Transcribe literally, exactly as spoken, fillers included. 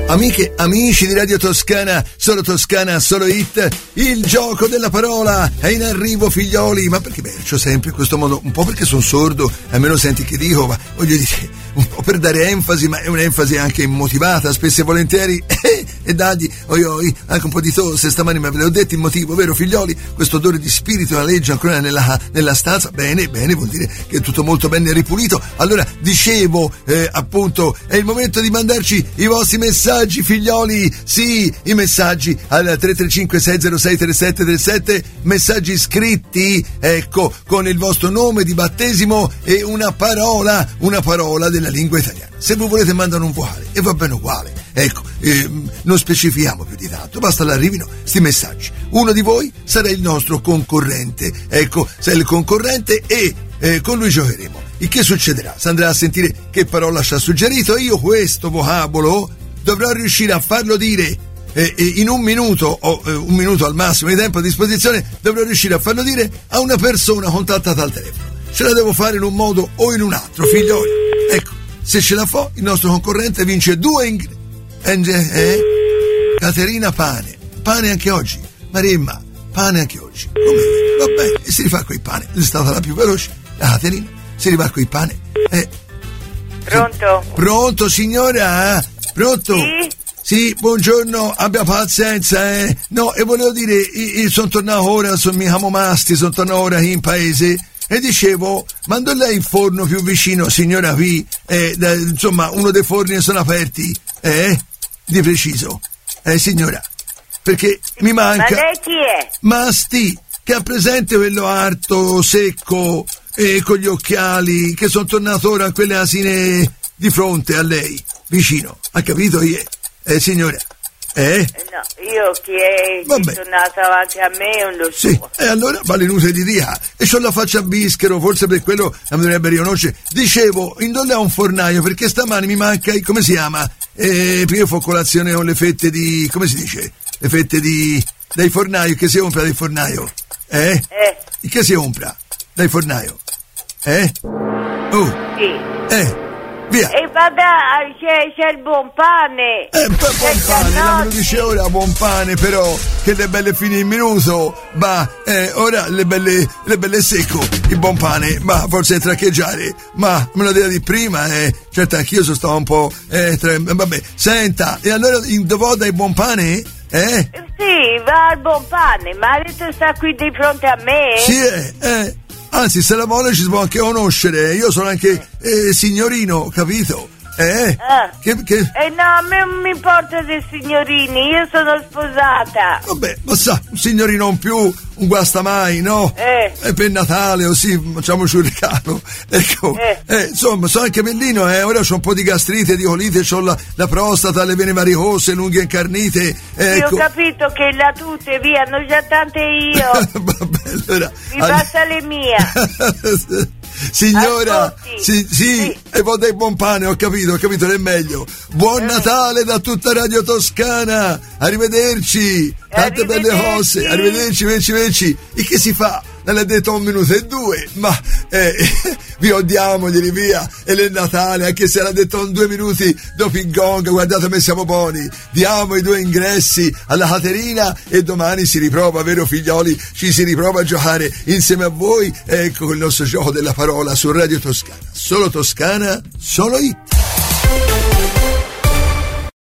Amiche, amici di Radio Toscana, solo Toscana, solo hit, il gioco della parola è in arrivo, figlioli. Ma perché bercio sempre in questo modo? Un po' perché sono sordo, almeno senti che dico, ma voglio dire, un po' per dare enfasi, ma è un'enfasi anche immotivata, spesso e volentieri. Eh, e dagli, oi oi, anche un po' di tosse stamani, ma ve l'ho detto il motivo, vero figlioli? Questo odore di spirito aleggia ancora nella, nella stanza. Bene, bene, vuol dire che è tutto molto ben ripulito. Allora, dicevo, eh, appunto, è il momento di mandarci i vostri messaggi, figlioli, sì, i messaggi al tre tre cinque sei zero sei tre sette tre sette, messaggi scritti, ecco, con il vostro nome di battesimo e una parola, una parola della lingua italiana. Se voi volete mandare un vocale, e va bene uguale, ecco, eh, non specifichiamo più di tanto, basta l'arrivino sti messaggi. Uno di voi sarà il nostro concorrente, ecco, sei il concorrente e eh, con lui giocheremo. Il che succederà? Si andrà a sentire che parola ci ha suggerito. Io questo vocabolo dovrò riuscire a farlo dire eh, in un minuto o eh, un minuto al massimo di tempo a disposizione, dovrò riuscire a farlo dire a una persona contattata al telefono. Ce la devo fare in un modo o in un altro, figlioli. Ecco, se ce la fa, il nostro concorrente vince due ingressi. Eh? Caterina Pane, pane anche oggi. Maremma, pane anche oggi. Come? Va bene, e si rifà coi pane. È stata la più veloce, la Caterina. Si rifà coi pane. Eh. Pronto? Pronto, signora? Pronto? Sì? Sì, buongiorno, abbia pazienza, eh. No, e volevo dire, io, io sono tornato ora, sono mi chiamo Masti, sono tornato ora qui in paese e dicevo, mando lei il forno più vicino, signora qui, eh, da, insomma, uno dei forni sono aperti, eh? Di preciso, eh signora, perché mi manca... Ma lei chi è? Masti, che ha presente quello arto, secco, e con gli occhiali, che sono tornato ora a quelle asine di fronte a lei, vicino, ha capito io? Eh signora, eh? No, io chi è che è tornato avanti a me non lo so. Sì, e allora vale inutile di dire, e c'ho la faccia a bischero, forse per quello la mi dovrebbe riconoscere. Dicevo, indolle a un fornaio, perché stamani mi manca, come si chiama? Eh, prima io fo colazione con le fette di, come si dice? Le fette di, dai fornaio, che si compra dai fornaio? Eh? Eh? Che si compra dai fornaio? Eh? Oh. Sì. Eh. Via. E vada, c'è, c'è il buon pane. Eh, buon pane, non me lo dice ora, buon pane, però, che le belle fini in minuto, ma, eh, ora le belle, le belle secco, il buon pane, ma forse traccheggiare, ma me lo devo dire prima, eh, certo anch'io sono stato un po', eh, tre, vabbè, senta, e allora dove dai buon pane? Eh? Sì, va al buon pane, ma adesso sta qui di fronte a me? Sì, eh, eh. Anzi, se la vuole ci si può anche conoscere. Io sono anche eh, signorino, capito? Eh? Ah. Che, che... Eh no, a me non mi importa dei signorini, io sono sposata. Vabbè, ma sa, un signorino in più, un guastamai, no? Eh. E per Natale, così, facciamoci un regalo. Ecco, eh. eh, insomma, sono anche bellino, eh. Ora c'ho un po' di gastrite, di colite, c'ho la, la prostata, le vene varicose, lunghe incarnite. Ecco. Io ho capito che la tute, via, non già tante io. Vabbè, allora... Mi passa le mie. Signora, sì, sì, sì, e poi dai buon pane, ho capito, ho capito, è meglio. Buon eh. Natale da tutta Radio Toscana, arrivederci, tante arrivederci. Belle cose, arrivederci, veci, veci. E che si fa? Non l'ha detto un minuto e due, ma eh, vi odiamo, di via, e è Natale, anche se l'ha detto in due minuti dopo il gong, guardate come siamo buoni, diamo i due ingressi alla Caterina e domani si riprova, vero figlioli, ci si riprova a giocare insieme a voi, ecco il nostro gioco della parola su Radio Toscana, solo Toscana, solo hit.